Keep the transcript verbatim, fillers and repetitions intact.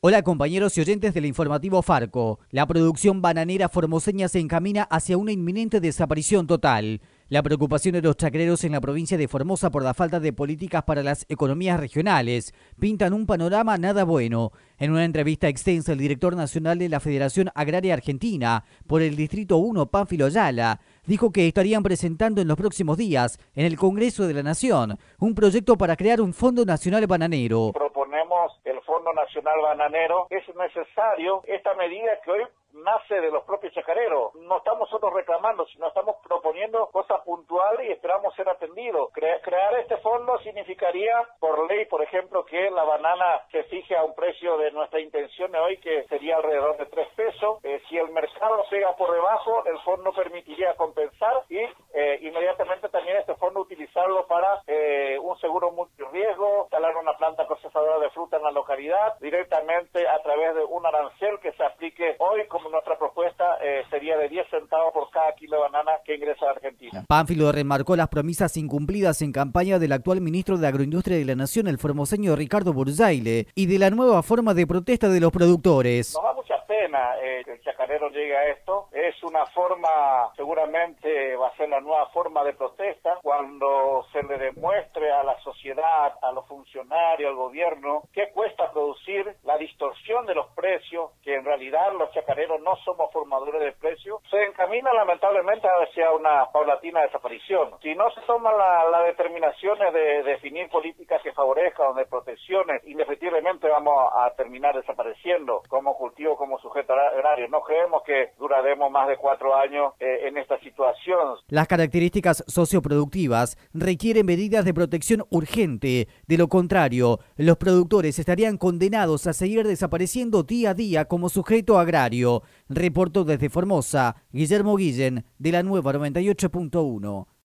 Hola compañeros y oyentes del informativo Farco. La producción bananera formoseña se encamina hacia una inminente desaparición total. La preocupación de los chacreros en la provincia de Formosa por la falta de políticas para las economías regionales pintan un panorama nada bueno. En una entrevista extensa, el director nacional de la Federación Agraria Argentina por el Distrito uno, Pánfilo Ayala, dijo que estarían presentando en los próximos días en el Congreso de la Nación un proyecto para crear un Fondo Nacional Bananero. Proponemos el Fondo Nacional Bananero. Es necesario esta medida que hoy nace de los propios chacareros. No estamos nosotros reclamando, sino estamos proponiendo cosas puntuales y esperamos ser atendidos. Cre- crear este fondo significaría, por ley, por ejemplo, que la banana se fije a un precio de nuestra intención de hoy, que sería alrededor de tres pesos. Eh, si el mercado llega por debajo, el fondo permitiría compensar y eh, inmediatamente también este fondo utilizarlo para eh, un seguro multirriesgo, instalar una planta procesadora de fruta en la localidad, directamente a través de un arancel que se aplique hoy, como nuestra propuesta eh, sería de diez centavos por cada kilo de banana que ingresa a Argentina. Pánfilo remarcó las promesas incumplidas en campaña del actual ministro de Agroindustria de la Nación, el formoseño Ricardo Burzaile, y de la nueva forma de protesta de los productores. Nos da mucha pena eh, que el chacarero llegue a esto. Es una forma, seguramente va a ser la nueva forma de protesta, cuando se le demuestre a la sociedad, a los funcionarios, al gobierno, qué cuesta producir, la distorsión de los precios, que en realidad los chacareros no somos formadores de precios, se encamina lamentablemente hacia una paulatina desaparición. Si no se toman las la determinaciones de definir políticas que favorezcan, de protecciones, indefectiblemente vamos a terminar desapareciendo como cultivo, como sujeto agrario. No creemos que duraremos más de cuatro años eh, en esta situación. Las características socioproductivas requieren medidas de protección urgente. De lo contrario, los productores estarían condenados a seguir desapareciendo día a día como sujeto agrario. Reportó desde Formosa, Guillermo Guillén, de la Nueva noventa y ocho punto uno.